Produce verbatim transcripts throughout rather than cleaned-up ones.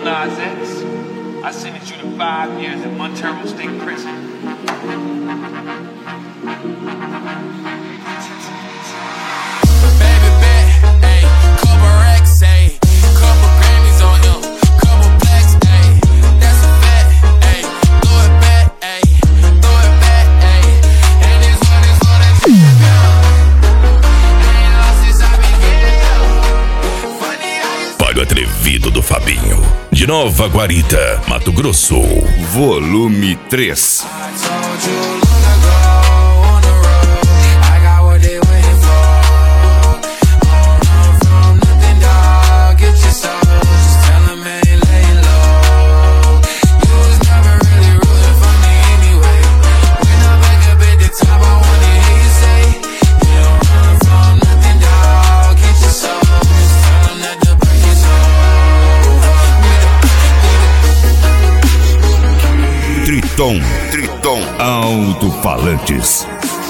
Nas X, I sentenced you to five years in Montero State Prison. Baby bet, ayy, couple racks, ayy, couple Grammys on him, couple blacks, ayy, that's a fact, ayy, throw it back, ayy, throw it back, ayy, and this one is for the champion. Ain't lost since I began. Funny how you Palho Atrevido do Fabinho, de Nova Guarita, Mato Grosso. Volume três. Triton, Triton, Alto-Falantes.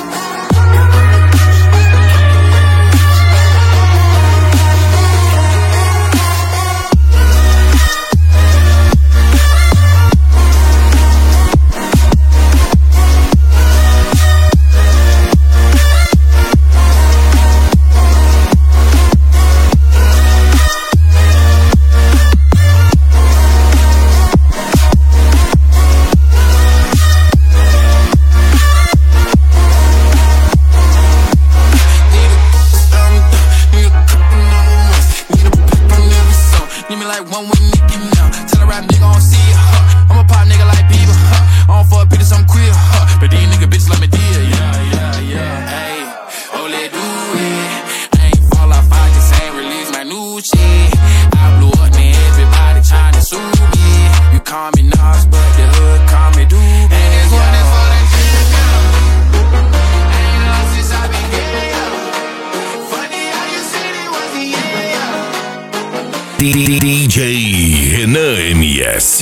D J Renan M S.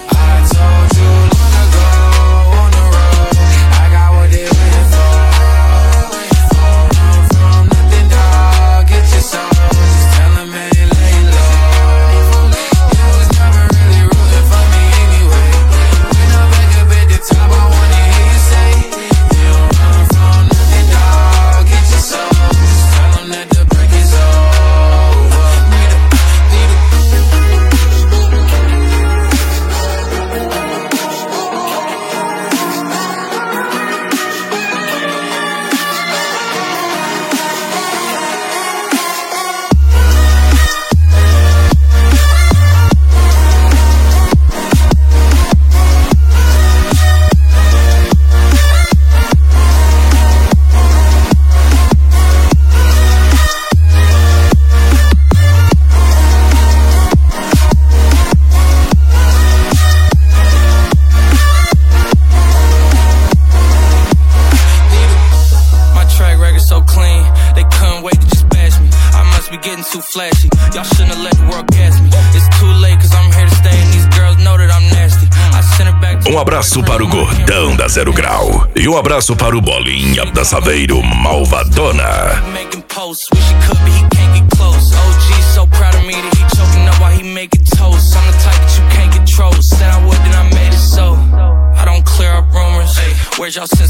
Too flashy, y'all shouldn't have let the world gas me. It's too late cause I'm here to stay and these girls know that I'm nasty. I sent it back to Um abraço para o Gordão da Zero Grau e um abraço para o Bolinha da Saveiro Malvadona. Making posts, wish he could but he can't get close. O G so proud of me that he choking up while he making toast. I'm the type that you can't control. Said I would, then I made it so. I don't clear up rumors. Where's y'all